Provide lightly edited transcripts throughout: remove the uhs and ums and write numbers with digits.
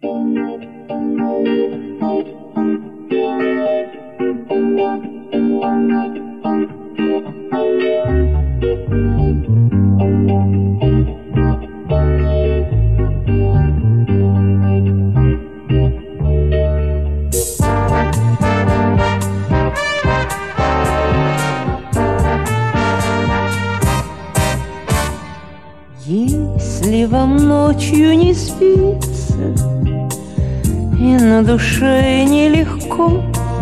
Если вам ночью не спится и на душе нелегко,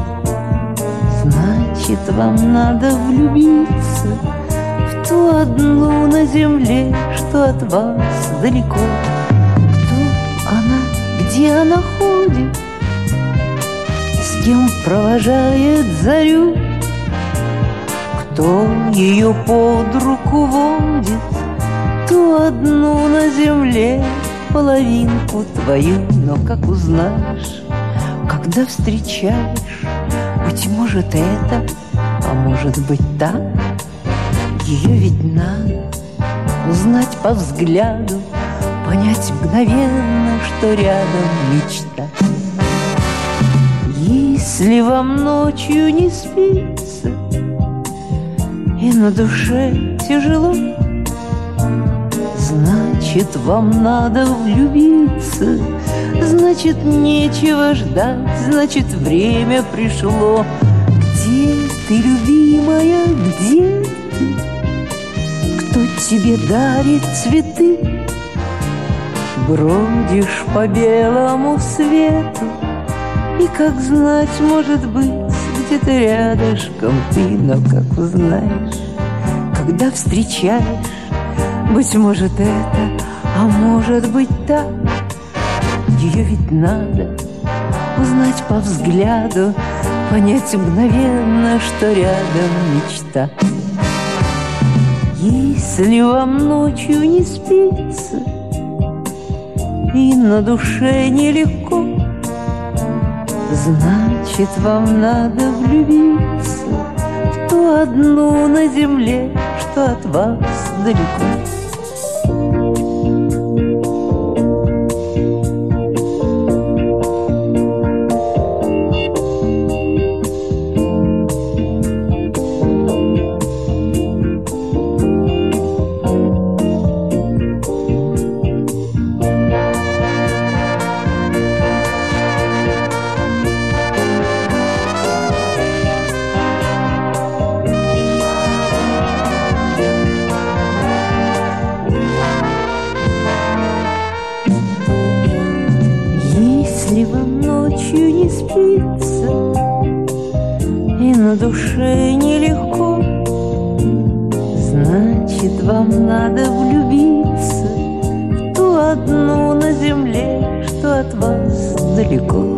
значит, вам надо влюбиться в ту одну на земле, что от вас далеко. Кто она, где она ходит, с кем провожает зарю, кто ее под руку водит, ту одну на земле половинку твою. Но как узнаешь, когда встречаешь, быть может это, а может быть так, ее ведь надо узнать по взгляду, понять мгновенно, что рядом мечта. Если вам ночью не спится и на душе тяжело, значит, вам надо влюбиться, значит, нечего ждать, значит, время пришло. Где ты, любимая, где ты? Кто тебе дарит цветы? Бродишь по белому свету, и как знать, может быть, где-то рядышком ты. Но как узнаешь, когда встречаешь, быть может это, а может быть так, ее ведь надо узнать по взгляду, понять мгновенно, что рядом мечта. Если вам ночью не спится и на душе нелегко, значит, вам надо влюбиться в ту одну на земле, что от вас далеко. Если вам ночью не спится и на душе нелегко, значит, вам надо влюбиться в ту одну на земле, что от вас далеко.